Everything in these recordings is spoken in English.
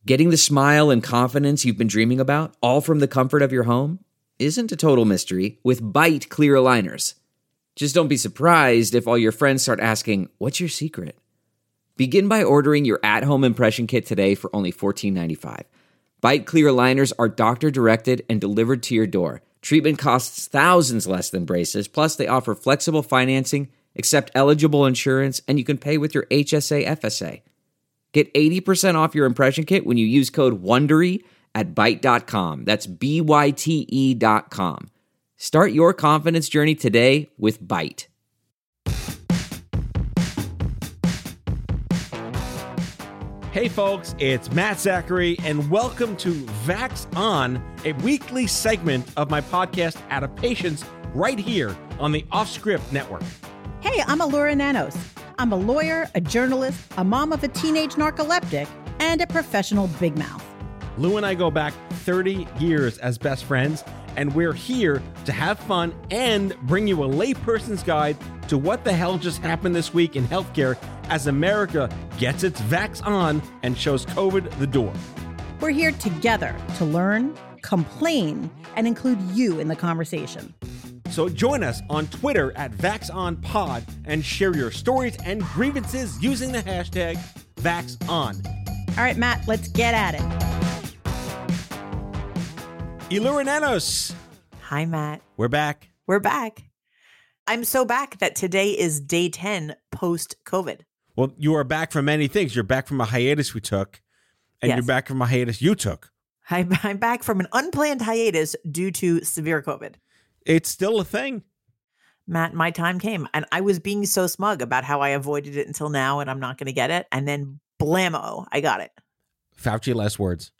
Getting the smile and confidence you've been dreaming about, all from the comfort of your home, isn't a total mystery with Byte clear aligners. Just don't be surprised if all your friends start asking, "What's your secret?" Begin by ordering your at-home impression kit today for only $14.95. Byte clear aligners are doctor-directed and delivered to your door. Treatment costs thousands less than braces, plus they offer flexible financing, accept eligible insurance, and you can pay with your HSA FSA. Get 80% off your impression kit when you use code WONDERY at Byte.com. That's BYTE.com. Start your confidence journey today with Byte. Hey folks, it's Matt Zachary, and welcome to Vax On, a weekly segment of my podcast, Out of Patience, right here on the Offscript Network. Hey, I'm Allura Nanos. I'm a lawyer, a journalist, a mom of a teenage narcoleptic, and a professional big mouth. Lou and I go back 30 years as best friends, and we're here to have fun and bring you a layperson's guide to what the hell just happened this week in healthcare as America gets its vax on and shows COVID the door. We're here together to learn, complain, and include you in the conversation. So join us on Twitter at VaxOnPod and share your stories and grievances using the hashtag VaxOn. All right, Matt, let's get at it. Allura Nanos. Hi, Matt. We're back. We're back. I'm so back that today is day 10 post-COVID. Well, you are back from many things. You're back from a hiatus we took, and Yes. you're back from a hiatus you took. I'm back from an unplanned hiatus due to severe COVID. It's still a thing. Matt, my time came, and I was being so smug about how I avoided it until now, and I'm not going to get it. And then blammo, I got it. Fauci, last words.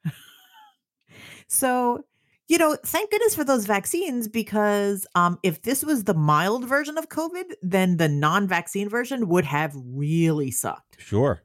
So, thank goodness for those vaccines, because if this was the mild version of COVID, then the non-vaccine version would have really sucked. Sure.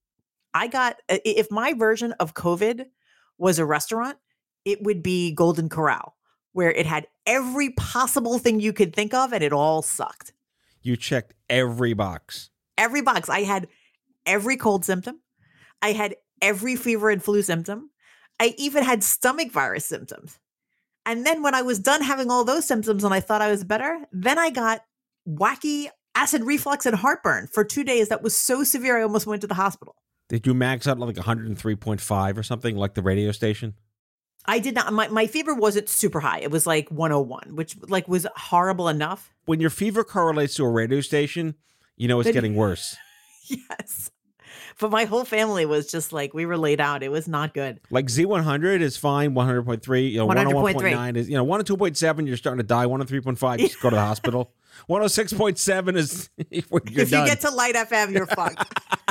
If my version of COVID was a restaurant, it would be Golden Corral, where it had every possible thing you could think of and it all sucked. You checked every box. Every box. I had every cold symptom. I had every fever and flu symptom. I even had stomach virus symptoms. And then when I was done having all those symptoms and I thought I was better, then I got wacky acid reflux and heartburn for 2 days. That was so severe I almost went to the hospital. Did you max out like 103.5 or something like the radio station? I did not. My fever wasn't super high. It was like 101, which was horrible enough. When your fever correlates to a radio station, it's getting worse. Yes. But my whole family was just like, we were laid out. It was not good. Like Z100 is fine, 100.3, 101.9 is, 102.7, you're starting to die, 103.5, just go to the hospital. 106.7 is, you're if done. You get to Light FM, you're fucked.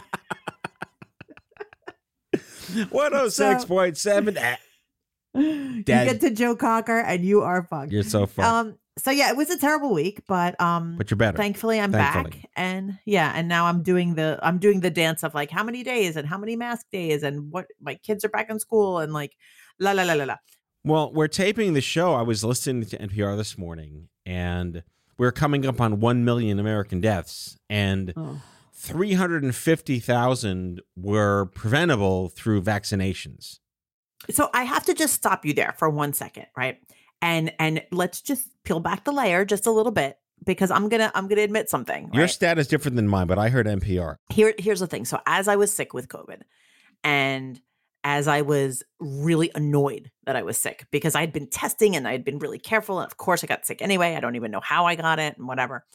106.7. You get to Joe Cocker and you are fucked. You're so fucked. So yeah, it was a terrible week, but you're better. Thankfully, I'm back, and now I'm doing the dance of like how many days and how many mask days and what my kids are back in school and like la la la la la. Well, we're taping the show. I was listening to NPR this morning, and we're coming up on 1 million American deaths, and 350,000 were preventable through vaccinations. So I have to just stop you there for 1 second, right? And let's just peel back the layer just a little bit, because I'm gonna admit something. Right? Your stat is different than mine, but I heard NPR. Here's the thing. So as I was sick with COVID, and as I was really annoyed that I was sick because I'd been testing and I'd been really careful, and of course I got sick anyway. I don't even know how I got it and whatever.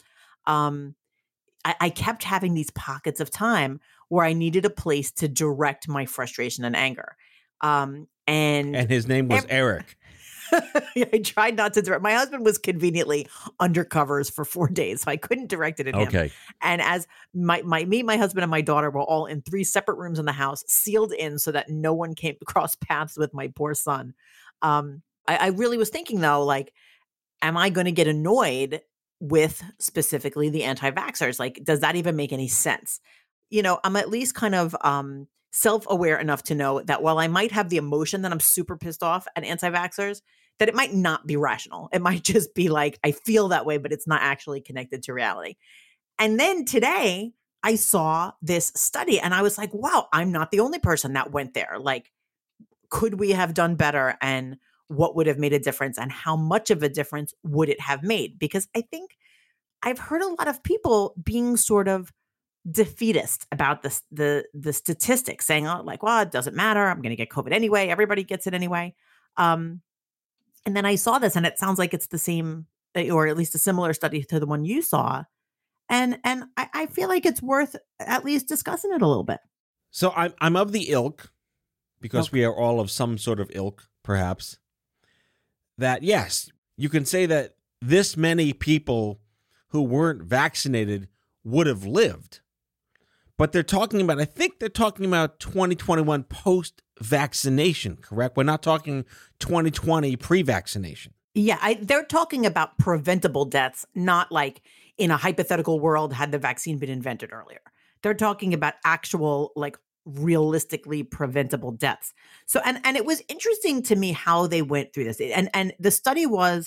I kept having these pockets of time where I needed a place to direct my frustration and anger. And his name was Eric. I tried not to direct. My husband was conveniently undercovers for 4 days, so I couldn't direct it at him. Okay. And as my husband, and my daughter were all in 3 separate rooms in the house, sealed in so that no one came across paths with my poor son. I really was thinking though, like, am I going to get annoyed with specifically the anti-vaxxers? Like, does that even make any sense? I'm at least kind of self-aware enough to know that while I might have the emotion that I'm super pissed off at anti-vaxxers, that it might not be rational. It might just be like, I feel that way, but it's not actually connected to reality. And then today, I saw this study and I was like, wow, I'm not the only person that went there. Like, could we have done better, and what would have made a difference, and how much of a difference would it have made? Because I think I've heard a lot of people being sort of defeatist about the statistics, saying, oh, like, well, it doesn't matter. I'm going to get COVID anyway. Everybody gets it anyway. And then I saw this, and it sounds like it's the same, or at least a similar study to the one you saw. And I feel like it's worth at least discussing it a little bit. So I'm of the ilk, because Okay. we are all of some sort of ilk, perhaps, that yes, you can say that this many people who weren't vaccinated would have lived. But they're talking about, I think they're talking about 2021 post-vaccination, correct? We're not talking 2020 pre-vaccination. Yeah, they're talking about preventable deaths, not like in a hypothetical world had the vaccine been invented earlier. They're talking about actual, like, realistically preventable deaths. So, and it was interesting to me how they went through this. And the study was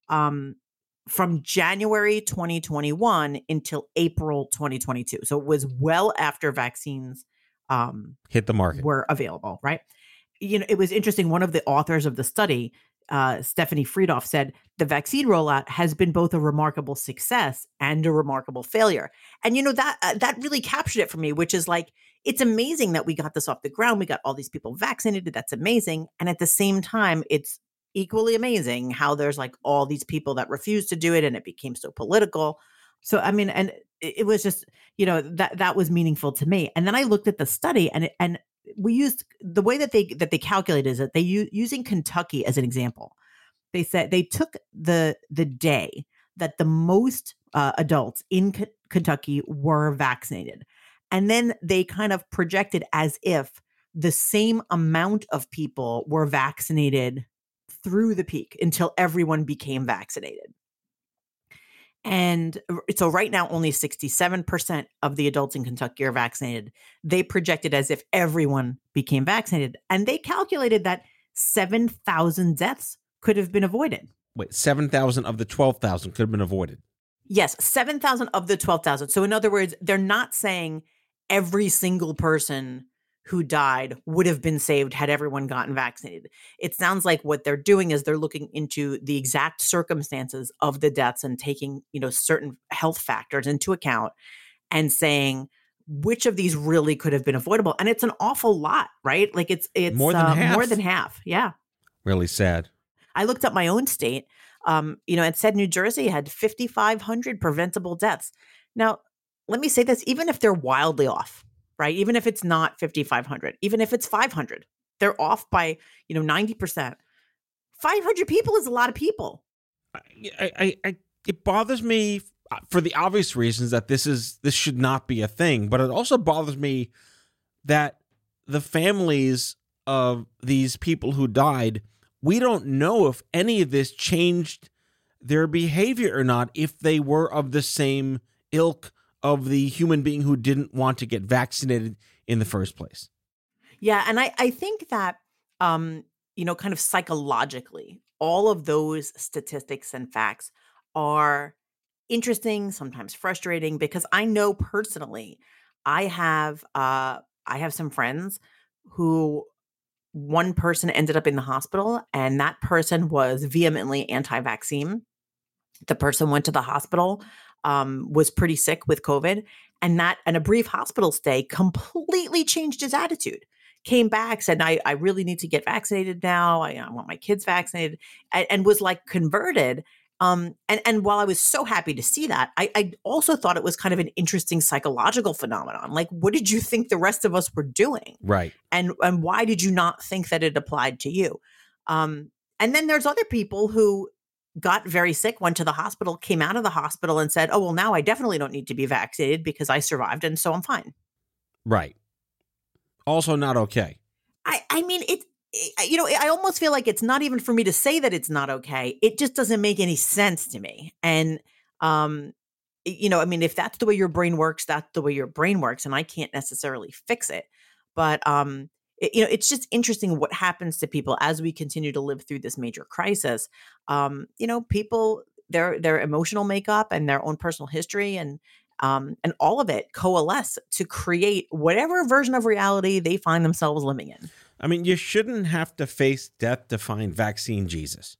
from January 2021 until April 2022. So it was well after vaccines Hit the market. were available, right? You know, it was interesting. One of the authors of the study, Stephanie Friedoff, said the vaccine rollout has been both a remarkable success and a remarkable failure. And you know, that really captured it for me, which is like, it's amazing that we got this off the ground. We got all these people vaccinated. That's amazing. And at the same time, it's equally amazing how there's like all these people that refused to do it, and it became so political. So I mean, and it was just, you know, that was meaningful to me. And then I looked at the study, and we used the way that they calculated is that they using Kentucky as an example. They said they took the day that the most adults in Kentucky were vaccinated, and then they kind of projected as if the same amount of people were vaccinated through the peak until everyone became vaccinated. And so right now, only 67% of the adults in Kentucky are vaccinated. They projected as if everyone became vaccinated. And they calculated that 7,000 deaths could have been avoided. Wait, 7,000 of the 12,000 could have been avoided. Yes, 7,000 of the 12,000. So in other words, they're not saying every single person who died would have been saved had everyone gotten vaccinated. It sounds like what they're doing is they're looking into the exact circumstances of the deaths and taking, you know, certain health factors into account and saying which of these really could have been avoidable. And it's an awful lot, right? Like it's More than half. More than half. Yeah. Really sad. I looked up my own state. You know, it said New Jersey had 5,500 preventable deaths. Now, let me say this, even if they're wildly off, right? Even if it's not 5,500, even if it's 500, they're off by, you know, 90%. 500 people is a lot of people. It bothers me for the obvious reasons that this should not be a thing, but it also bothers me that the families of these people who died, we don't know if any of this changed their behavior or not, if they were of the same ilk of the human being who didn't want to get vaccinated in the first place. Yeah. And I think that, you know, kind of psychologically, all of those statistics and facts are interesting, sometimes frustrating, because I know personally, I have some friends who one person ended up in the hospital, and that person was vehemently anti-vaccine. The person went to the hospital, was pretty sick with COVID, and a brief hospital stay completely changed his attitude. Came back, said, I really need to get vaccinated now. I want my kids vaccinated, and was like converted. And while I was so happy to see that, I also thought it was kind of an interesting psychological phenomenon. Like, what did you think the rest of us were doing? Right. And why did you not think that it applied to you? And then there's other people who got very sick, went to the hospital, came out of the hospital and said, oh, well, now I definitely don't need to be vaccinated because I survived. And so I'm fine. Right. Also not okay. I mean, you know, I almost feel like it's not even for me to say that it's not okay. It just doesn't make any sense to me. And, you know, I mean, if that's the way your brain works, that's the way your brain works. And I can't necessarily fix it. But, you know, it's just interesting what happens to people as we continue to live through this major crisis. You know, people, their emotional makeup and their own personal history and and all of it coalesce to create whatever version of reality they find themselves living in. I mean, you shouldn't have to face death to find vaccine Jesus.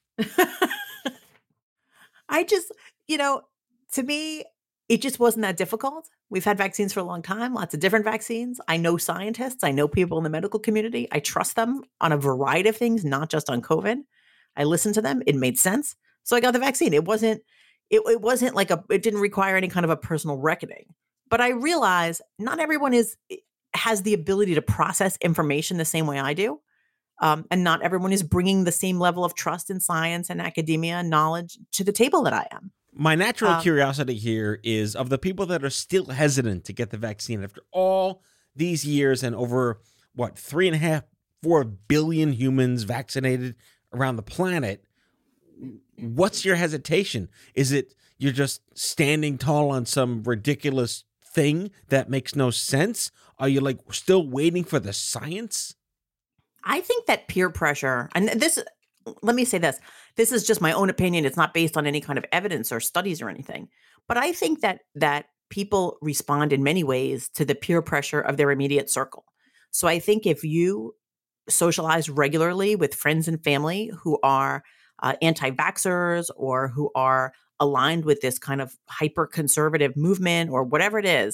I just, to me, it just wasn't that difficult. We've had vaccines for a long time, lots of different vaccines. I know scientists. I know people in the medical community. I trust them on a variety of things, not just on COVID. I listened to them. It made sense. So I got the vaccine. It wasn't like it didn't require any kind of a personal reckoning. But I realize not everyone has the ability to process information the same way I do. And not everyone is bringing the same level of trust in science and academia and knowledge to the table that I am. My natural curiosity here is of the people that are still hesitant to get the vaccine after all these years and over, 3.5, 4 billion humans vaccinated around the planet. What's your hesitation? Is it you're just standing tall on some ridiculous thing that makes no sense? Are you still waiting for the science? I think that peer pressure, and let me say this is just my own opinion. It's not based on any kind of evidence or studies or anything. But I think that people respond in many ways to the peer pressure of their immediate circle. So I think if you socialize regularly with friends and family who are anti-vaxxers or who are aligned with this kind of hyper-conservative movement or whatever it is,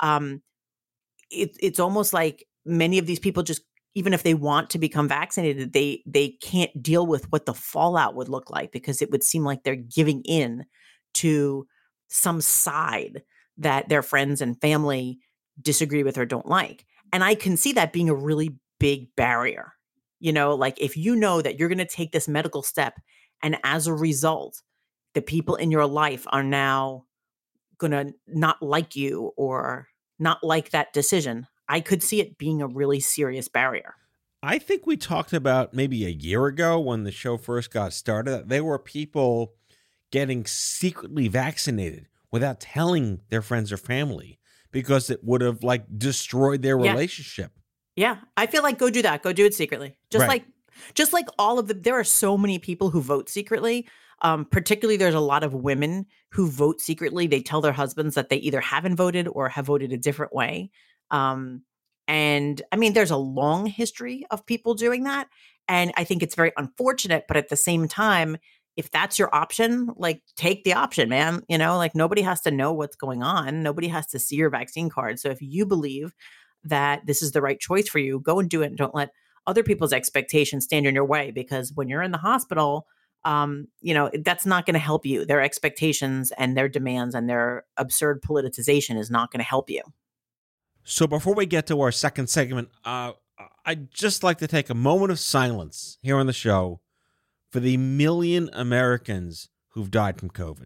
it's almost like many of these people just, even if they want to become vaccinated, they can't deal with what the fallout would look like because it would seem like they're giving in to some side that their friends and family disagree with or don't like. And I can see that being a really big barrier. If you know that you're going to take this medical step and as a result, the people in your life are now going to not like you or not like that decision, I could see it being a really serious barrier. I think we talked about maybe a year ago when the show first got started, that there were people getting secretly vaccinated without telling their friends or family because it would have destroyed their relationship. Yeah. I feel like go do that. Go do it secretly. Just like all of there are so many people who vote secretly. Particularly, there's a lot of women who vote secretly. They tell their husbands that they either haven't voted or have voted a different way. And I mean, there's a long history of people doing that. And I think it's very unfortunate. But at the same time, if that's your option, take the option, man. Nobody has to know what's going on. Nobody has to see your vaccine card. So if you believe that this is the right choice for you, go and do it. And don't let other people's expectations stand in your way. Because when you're in the hospital, that's not going to help you. Their expectations and their demands and their absurd politicization is not going to help you. So before we get to our second segment, I'd just like to take a moment of silence here on the show for the 1 million Americans who've died from COVID.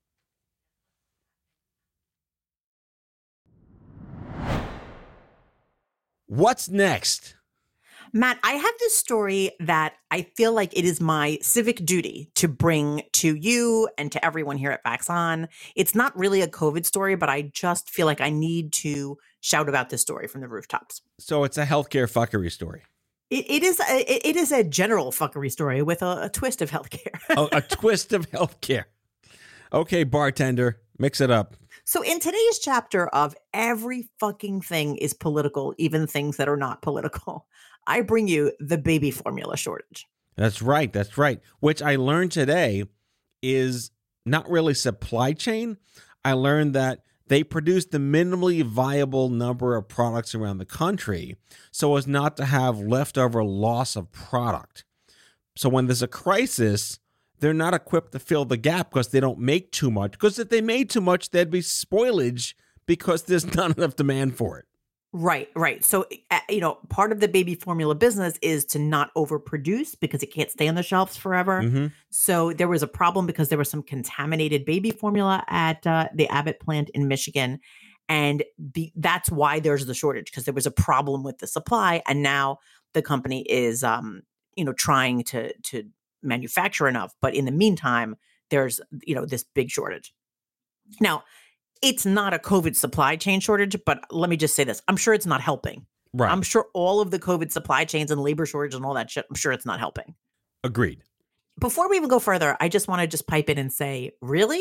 What's next? Matt, I have this story that I feel like it is my civic duty to bring to you and to everyone here at Vax On. It's not really a COVID story, but I just feel like I need to shout about this story from the rooftops. So it's a healthcare fuckery story. It is a general fuckery story with a twist of healthcare. A twist of healthcare. Okay, bartender, mix it up. So in today's chapter of Every Fucking Thing is Political, Even Things That Are Not Political, I bring you the baby formula shortage. That's right. Which I learned today is not really supply chain. I learned that they produce the minimally viable number of products around the country so as not to have leftover loss of product. So when there's a crisis, they're not equipped to fill the gap because they don't make too much. Because if they made too much, there'd be spoilage because there's not enough demand for it. Right. So, part of the baby formula business is to not overproduce because it can't stay on the shelves forever. Mm-hmm. So there was a problem because there was some contaminated baby formula at the Abbott plant in Michigan. And that's why there's the shortage, because there was a problem with the supply. And now the company is, trying to manufacture enough. But in the meantime, there's, this big shortage. Now, it's not a COVID supply chain shortage, but let me just say this. I'm sure it's not helping. Right. I'm sure all of the COVID supply chains and labor shortage and all that shit, I'm sure it's not helping. Agreed. Before we even go further, I just want to pipe in and say, really?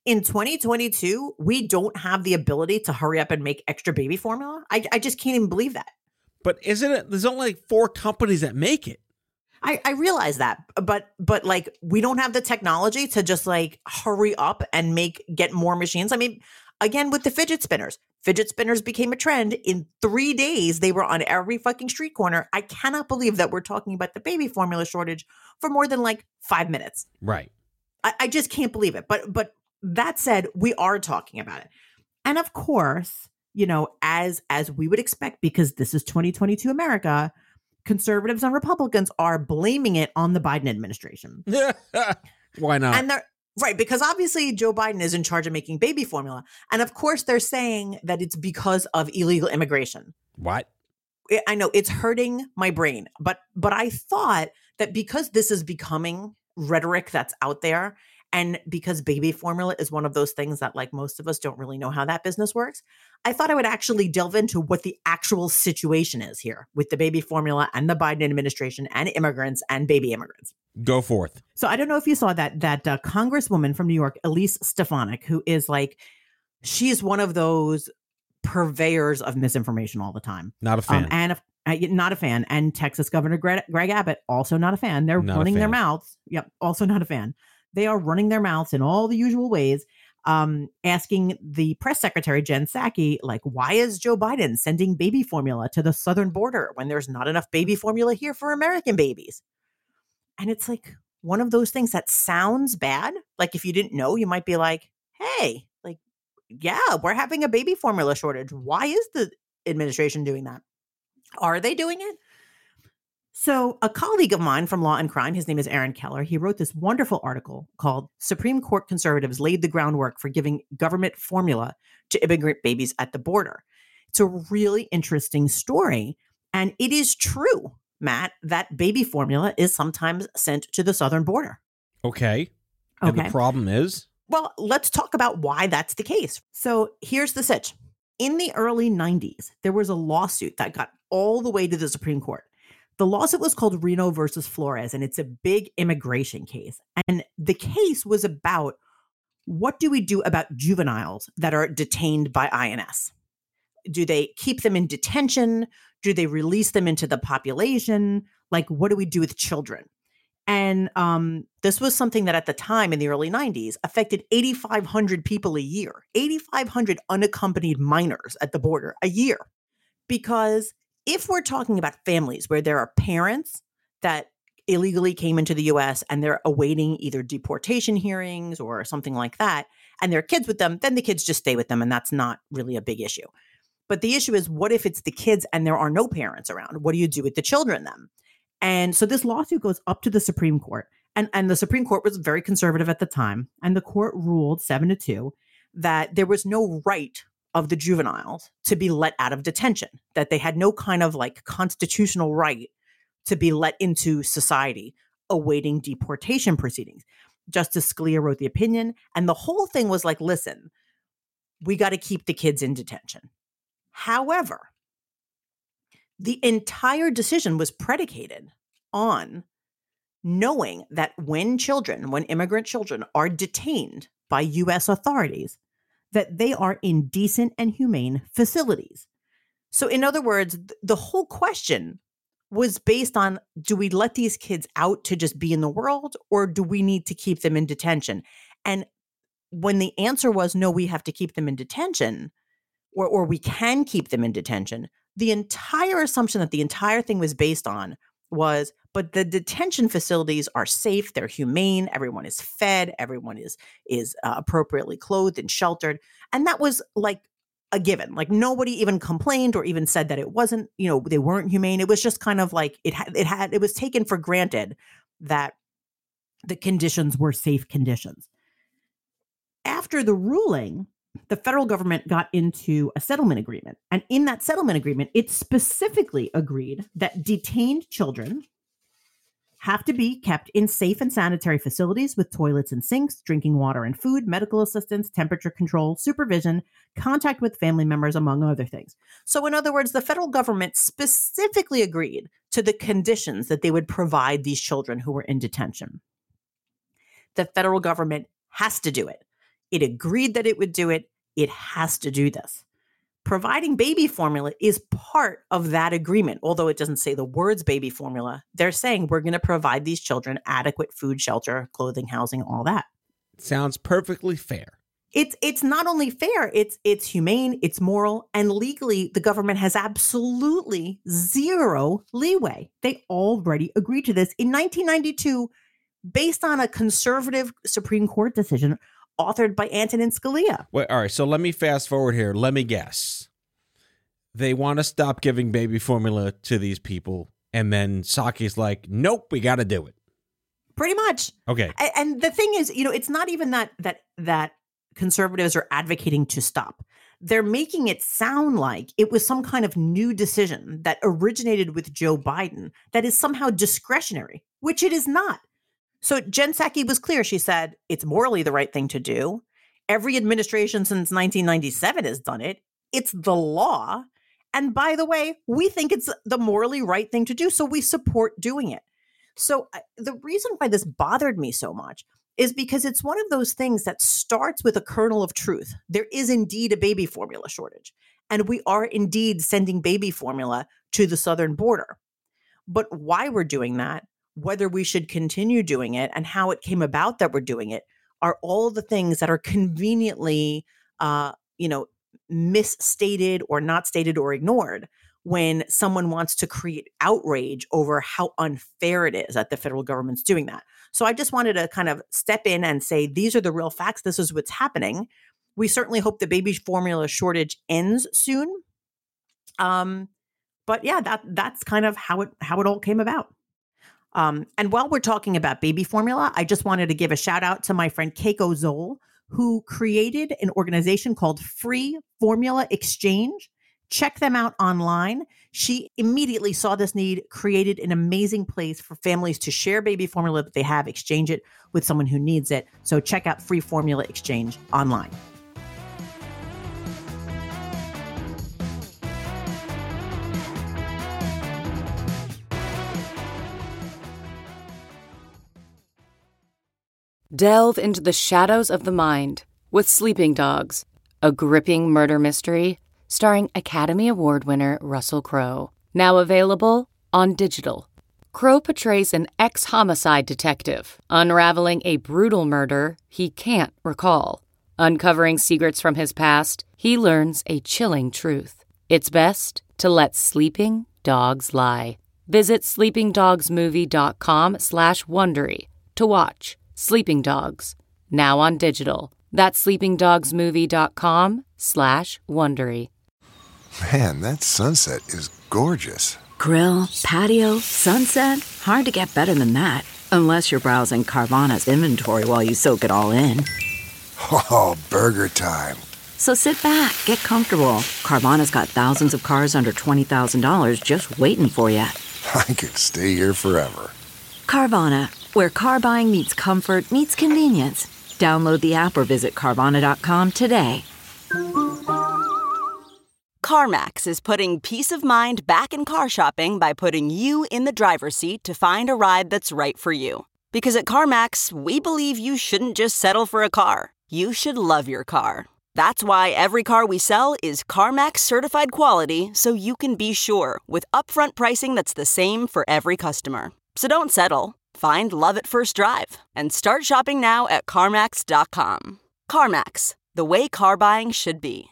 In 2022, we don't have the ability to hurry up and make extra baby formula. I just can't even believe that. But isn't it? There's only like 4 companies that make it. I realize that, but like we don't have the technology to just like hurry up and get more machines. I mean, again, with the fidget spinners became a trend. In 3 days, they were on every fucking street corner. I cannot believe that we're talking about the baby formula shortage for more than like 5 minutes. Right. I just can't believe it. But that said, we are talking about it. And of course, you know, as we would expect, because this is 2022 America, conservatives and Republicans are blaming it on the Biden administration. Why not? And they're right, because obviously Joe Biden is in charge of making baby formula. And of course, they're saying that it's because of illegal immigration. What? I know it's hurting my brain, but I thought that because this is becoming rhetoric that's out there, and because baby formula is one of those things that like most of us don't really know how that business works, I thought I would actually delve into what the actual situation is here with the baby formula and the Biden administration and immigrants and baby immigrants. Go forth. So I don't know if you saw that Congresswoman from New York, Elise Stefanik, who is like, she's one of those purveyors of misinformation all the time. Not a fan. Not a fan. And Texas Governor Greg Abbott, also not a fan. They're running their mouths. Yep. Also not a fan. They are running their mouths in all the usual ways, asking the press secretary, Jen Psaki, like, why is Joe Biden sending baby formula to the southern border when there's not enough baby formula here for American babies? And it's like one of those things that sounds bad. Like if you didn't know, you might be like, hey, like, yeah, we're having a baby formula shortage. Why is the administration doing that? Are they doing it? So a colleague of mine from Law and Crime, his name is Aaron Keller, he wrote this wonderful article called Supreme Court Conservatives Laid the Groundwork for Giving Government Formula to Immigrant Babies at the Border. It's a really interesting story. And it is true, Matt, that baby formula is sometimes sent to the southern border. Okay. And the problem is? Well, let's talk about why that's the case. So here's the sitch. In the early 90s, there was a lawsuit that got all the way to the Supreme Court. The lawsuit was called Reno versus Flores, and it's a big immigration case. And the case was about what do we do about juveniles that are detained by INS? Do they keep them in detention? Do they release them into the population? Like, what do we do with children? And this was something that at the time in the early 90s affected 8,500 people a year, 8,500 unaccompanied minors at the border a year. Because if we're talking about families where there are parents that illegally came into the U.S. and they're awaiting either deportation hearings or something like that, and there are kids with them, then the kids just stay with them, and that's not really a big issue. But the issue is, what if it's the kids and there are no parents around? What do you do with the children then? And so this lawsuit goes up to the Supreme Court, and the Supreme Court was very conservative at the time, and the court ruled 7-2 that there was no right of the juveniles to be let out of detention, that they had no kind of like constitutional right to be let into society awaiting deportation proceedings. Justice Scalia wrote the opinion, and the whole thing was like, listen, we got to keep the kids in detention. However, the entire decision was predicated on knowing that when immigrant children are detained by U.S. authorities, that they are in decent and humane facilities. So in other words, the whole question was based on, do we let these kids out to just be in the world, or do we need to keep them in detention? And when the answer was, no, we have to keep them in detention, or we can keep them in detention, the entire assumption that the entire thing was based on was, but the detention facilities are safe, they're humane, everyone is fed, everyone is appropriately clothed and sheltered. And that was like a given. Like nobody even complained or even said that it wasn't, they weren't humane. It was just kind of like it was taken for granted that the conditions were safe conditions. After the ruling, the federal government got into a settlement agreement. And in that settlement agreement, it specifically agreed that detained children have to be kept in safe and sanitary facilities with toilets and sinks, drinking water and food, medical assistance, temperature control, supervision, contact with family members, among other things. So in other words, the federal government specifically agreed to the conditions that they would provide these children who were in detention. The federal government has to do it. It agreed that it would do it. It has to do this. Providing baby formula is part of that agreement. Although it doesn't say the words baby formula, they're saying we're going to provide these children adequate food, shelter, clothing, housing, all that. Sounds perfectly fair. It's not only fair, it's humane, it's moral, and legally the government has absolutely zero leeway. They already agreed to this in 1992 based on a conservative Supreme Court decision authored by Antonin Scalia. Wait, all right, so let me fast forward here. Let me guess. They want to stop giving baby formula to these people, and then Psaki's like, nope, we got to do it. Pretty much. Okay. And the thing is, it's not even that conservatives are advocating to stop. They're making it sound like it was some kind of new decision that originated with Joe Biden that is somehow discretionary, which it is not. So Jen Psaki was clear. She said, it's morally the right thing to do. Every administration since 1997 has done it. It's the law. And by the way, we think it's the morally right thing to do, so we support doing it. So the reason why this bothered me so much is because it's one of those things that starts with a kernel of truth. There is indeed a baby formula shortage, and we are indeed sending baby formula to the southern border. But why we're doing that, whether we should continue doing it, and how it came about that we're doing it, are all the things that are conveniently, misstated or not stated or ignored when someone wants to create outrage over how unfair it is that the federal government's doing that. So I just wanted to kind of step in and say, these are the real facts. This is what's happening. We certainly hope the baby formula shortage ends soon. But yeah, that's kind of how it all came about. And while we're talking about baby formula, I just wanted to give a shout out to my friend Keiko Zoll, who created an organization called Free Formula Exchange. Check them out online. She immediately saw this need, created an amazing place for families to share baby formula that they have, exchange it with someone who needs it. So check out Free Formula Exchange online. Delve into the shadows of the mind with Sleeping Dogs, a gripping murder mystery starring Academy Award winner Russell Crowe. Now available on digital. Crowe portrays an ex-homicide detective unraveling a brutal murder he can't recall. Uncovering secrets from his past, he learns a chilling truth. It's best to let sleeping dogs lie. Visit sleepingdogsmovie.com/Wondery to watch Sleeping Dogs, now on digital. That's sleepingdogsmovie.com/Wondery. Man, that sunset is gorgeous. Grill, patio, sunset. Hard to get better than that. Unless you're browsing Carvana's inventory while you soak it all in. Oh, burger time. So sit back, get comfortable. Carvana's got thousands of cars under $20,000 just waiting for you. I could stay here forever. Carvana, where car buying meets comfort meets convenience. Download the app or visit Carvana.com today. CarMax is putting peace of mind back in car shopping by putting you in the driver's seat to find a ride that's right for you. Because at CarMax, we believe you shouldn't just settle for a car. You should love your car. That's why every car we sell is CarMax certified quality, so you can be sure with upfront pricing that's the same for every customer. So don't settle. Find love at first drive and start shopping now at CarMax.com. CarMax, the way car buying should be.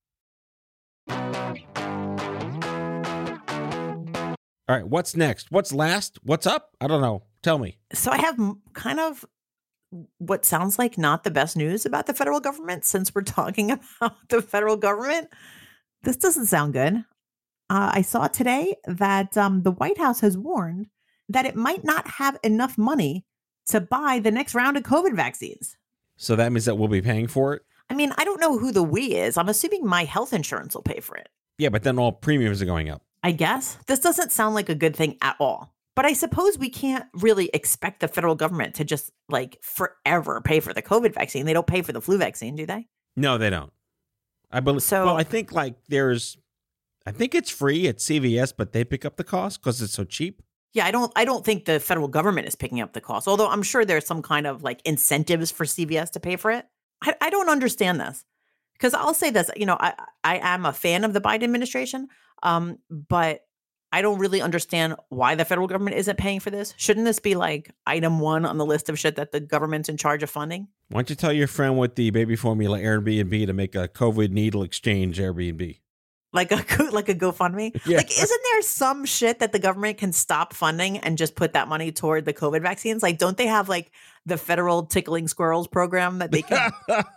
All right, what's next? What's last? What's up? I don't know. Tell me. So I have kind of what sounds like not the best news about the federal government since we're talking about the federal government. This doesn't sound good. I saw today that the White House has warned that it might not have enough money to buy the next round of COVID vaccines. So that means that we'll be paying for it? I mean, I don't know who the we is. I'm assuming my health insurance will pay for it. Yeah, but then all premiums are going up. I guess. This doesn't sound like a good thing at all. But I suppose we can't really expect the federal government to just forever pay for the COVID vaccine. They don't pay for the flu vaccine, do they? No, they don't. I believe. So, well, I think I think it's free at CVS, but they pick up the cost because it's so cheap. Yeah, I don't think the federal government is picking up the cost. Although I'm sure there's some kind of incentives for CVS to pay for it. I don't understand this. Because I'll say this, I am a fan of the Biden administration, but I don't really understand why the federal government isn't paying for this. Shouldn't this be like item 1 on the list of shit that the government's in charge of funding? Why don't you tell your friend with the baby formula Airbnb to make a COVID needle exchange Airbnb? Like a GoFundMe? Yeah. Like, isn't there some shit that the government can stop funding and just put that money toward the COVID vaccines? Like, don't they have like the federal tickling squirrels program that they can?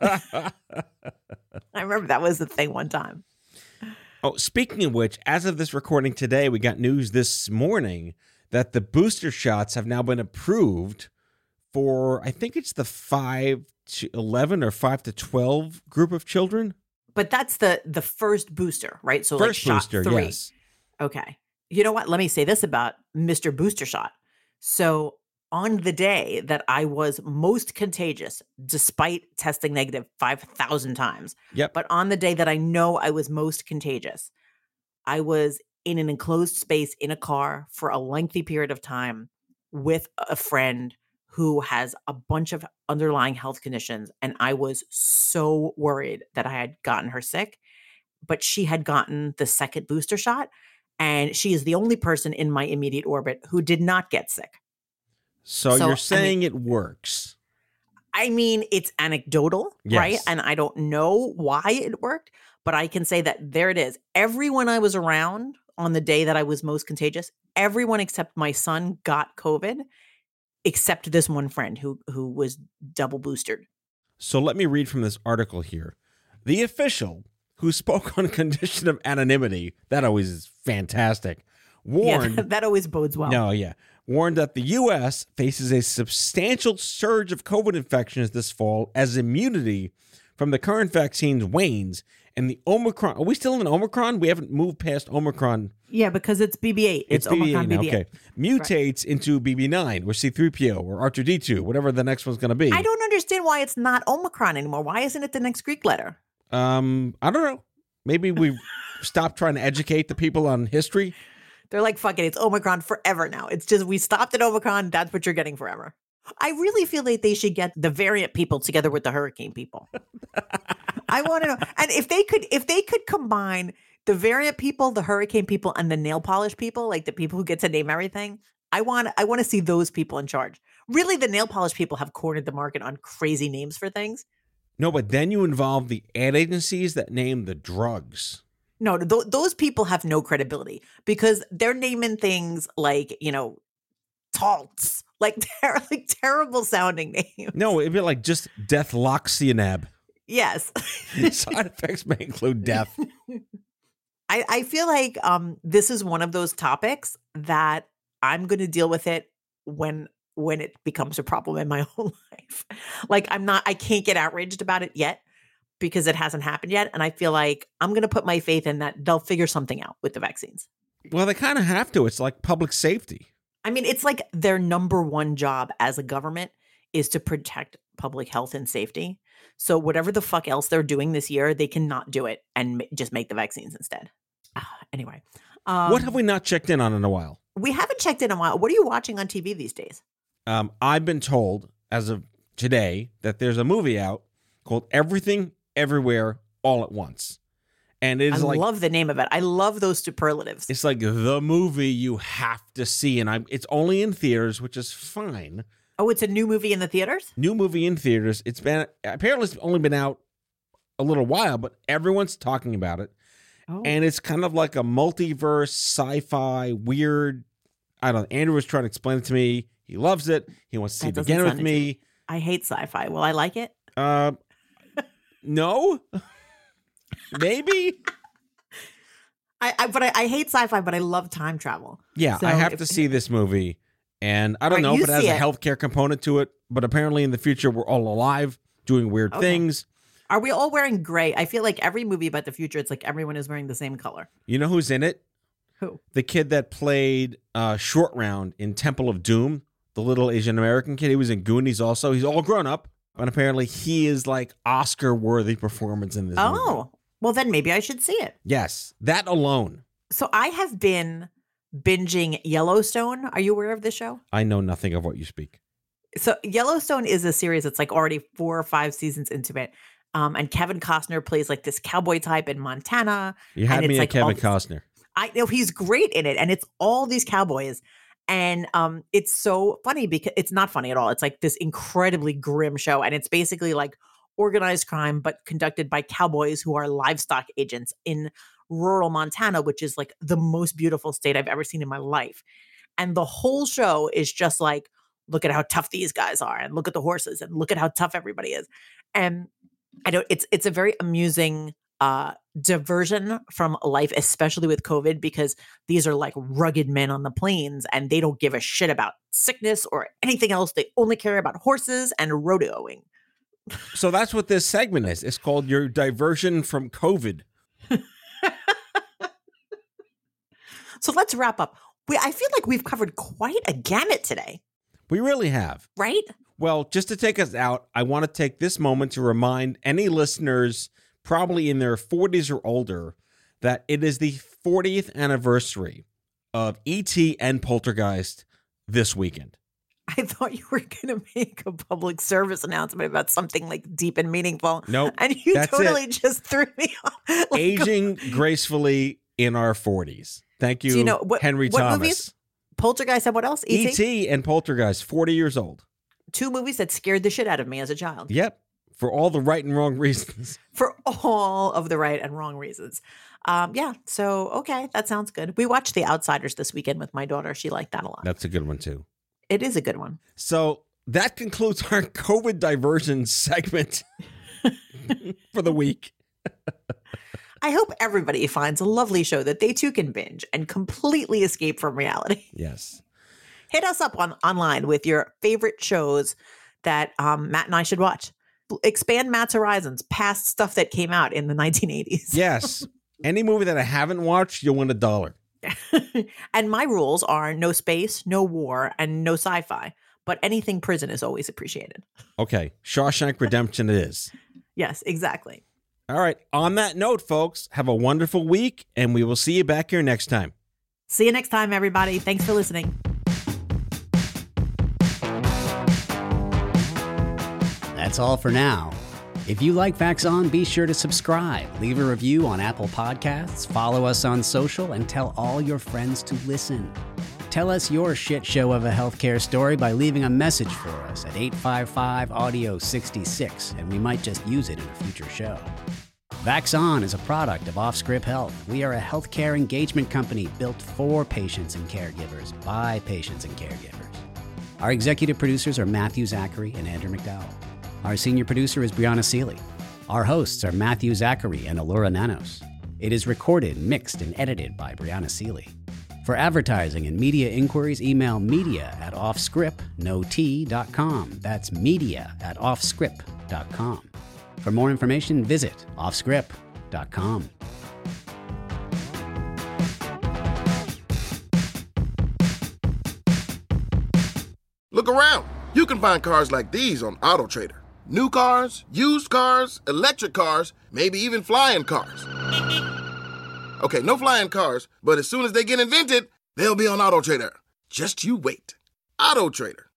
I remember that was the thing one time. Oh, speaking of which, as of this recording today, we got news this morning that the booster shots have now been approved for, I think it's the 5 to 11 or 5 to 12 group of children. But that's the first booster, right? So First like booster, shot 3. yes. Okay. You know what? Let me say this about Mr. Booster Shot. So on the day that I was most contagious, despite testing negative 5,000 times, Yep. but on the day that I know I was most contagious, I was in an enclosed space in a car for a lengthy period of time with a friend who has a bunch of underlying health conditions. And I was so worried that I had gotten her sick, but she had gotten the second booster shot. And she is the only person in my immediate orbit who did not get sick. So you're saying it works. I mean, it's anecdotal, Yes. right? And I don't know why it worked, but I can say that there it is. Everyone I was around on the day that I was most contagious, everyone except my son got COVID, except this one friend who was double boosted. So let me read from this article here. The official who spoke on condition of anonymity, that always is fantastic, warned. Yeah, that always bodes well. No, yeah. Warned that the U.S. faces a substantial surge of COVID infections this fall as immunity from the current vaccines wanes and the Omicron. Are we still in Omicron? We haven't moved past Omicron. Yeah, because it's BB8. It's Omicron now, BB8. okay. Mutates into BB9 or C3PO or R2D2, whatever the next one's going to be. I don't understand why it's not Omicron anymore. Why isn't it the next Greek letter? I don't know. Maybe we stopped trying to educate the people on history. They're like, fuck it, it's Omicron forever now. It's just, we stopped at Omicron, that's what you're getting forever. I really feel like they should get the variant people together with the hurricane people. I want to know. And if they could combine the variant people, the hurricane people, and the nail polish people, like the people who get to name everything, I want to see those people in charge. Really, the nail polish people have cornered the market on crazy names for things. No, but then you involve the ad agencies that name the drugs. No, those people have no credibility because they're naming things like, Taltz, like terrible sounding names. No, it'd be like just Deathloxionab. Yes. Side effects may include death. I feel like this is one of those topics that I'm going to deal with it when it becomes a problem in my own life. Like I can't get outraged about it yet because it hasn't happened yet. And I feel like I'm going to put my faith in that they'll figure something out with the vaccines. Well, they kind of have to. It's like public safety. I mean, it's like their number one job as a government is to protect public health and safety. So whatever the fuck else they're doing this year, they cannot do it and just make the vaccines instead. Anyway. What have we not checked in on in a while? We haven't checked in a while. What are you watching on TV these days? I've been told as of today that there's a movie out called Everything, Everywhere, All at Once. And it is I love the name of it. I love those superlatives. It's like the movie you have to see. And it's only in theaters, which is fine. Oh, it's a new movie in the theaters? New movie in theaters. Apparently it's only been out a little while, but everyone's talking about it. Oh. And it's kind of like a multiverse, sci-fi, weird. I don't know. Andrew was trying to explain it to me. He loves it. He wants to see it again with me. I hate sci-fi. Will I like it? No. Maybe. I hate sci-fi, but I love time travel. Yeah, so I have to see this movie. And I don't know if it has a healthcare component to it, but apparently in the future we're all alive doing weird things. Are we all wearing gray? I feel like every movie about the future, it's like everyone is wearing the same color. You know who's in it? Who? The kid that played Short Round in Temple of Doom, the little Asian American kid. He was in Goonies also. He's all grown up. And apparently he is like Oscar-worthy performance in this movie. Oh, well then maybe I should see it. Yes, that alone. So I have been binging Yellowstone. Are you aware of this show? I know nothing of what you speak. So Yellowstone is a series that's like already 4 or 5 seasons into it. And Kevin Costner plays like this cowboy type in Montana. You had and me it's at like Kevin Costner. I know he's great in it. And it's all these cowboys. And it's so funny because it's not funny at all. It's like this incredibly grim show. And it's basically like organized crime, but conducted by cowboys who are livestock agents in rural Montana, which is like the most beautiful state I've ever seen in my life. And the whole show is just like, look at how tough these guys are, and look at the horses, and look at how tough everybody is. And I know it's a very amusing diversion from life, especially with COVID, because these are like rugged men on the plains and they don't give a shit about sickness or anything else. They only care about horses and rodeoing. So that's what this segment is. It's called your diversion from COVID. So let's wrap up. I feel like we've covered quite a gamut today. We really have. Right? Well, just to take us out, I want to take this moment to remind any listeners probably in their 40s or older that it is the 40th anniversary of E.T. and Poltergeist this weekend. I thought you were going to make a public service announcement about something like deep and meaningful. Nope. And you totally just threw me off. Like, aging gracefully in our 40s. Thank you, Henry Thomas. Movies? Poltergeist and what else? E.T. and Poltergeist, 40 years old. 2 movies that scared the shit out of me as a child. Yep. For all the right and wrong reasons. For all of the right and wrong reasons. Yeah. So, okay. That sounds good. We watched The Outsiders this weekend with my daughter. She liked that a lot. That's a good one, too. It is a good one. So that concludes our COVID diversion segment for the week. I hope everybody finds a lovely show that they too can binge and completely escape from reality. Yes. Hit us up online with your favorite shows that Matt and I should watch. Expand Matt's horizons past stuff that came out in the 1980s. Yes. Any movie that I haven't watched, you'll win $1. And my rules are no space, no war, and no sci-fi. But anything prison is always appreciated. Okay. Shawshank Redemption it is. Yes, exactly. All right. On that note, folks, have a wonderful week, and we will see you back here next time. See you next time, everybody. Thanks for listening. That's all for now. If you like Vax On, be sure to subscribe, leave a review on Apple Podcasts, follow us on social, and tell all your friends to listen. Tell us your shit show of a healthcare story by leaving a message for us at 855-AUDIO-66, and we might just use it in a future show. Vax On is a product of Offscript Health. We are a healthcare engagement company built for patients and caregivers by patients and caregivers. Our executive producers are Matthew Zachary and Andrew McDowell. Our senior producer is Brianna Seeley. Our hosts are Matthew Zachary and Allura Nanos. It is recorded, mixed, and edited by Brianna Seeley. For advertising and media inquiries, email media@offscript.com. That's media@offscript.com. For more information, visit offscript.com. Look around. You can find cars like these on AutoTrader. New cars, used cars, electric cars, maybe even flying cars. Okay, no flying cars, but as soon as they get invented, they'll be on AutoTrader. Just you wait. AutoTrader.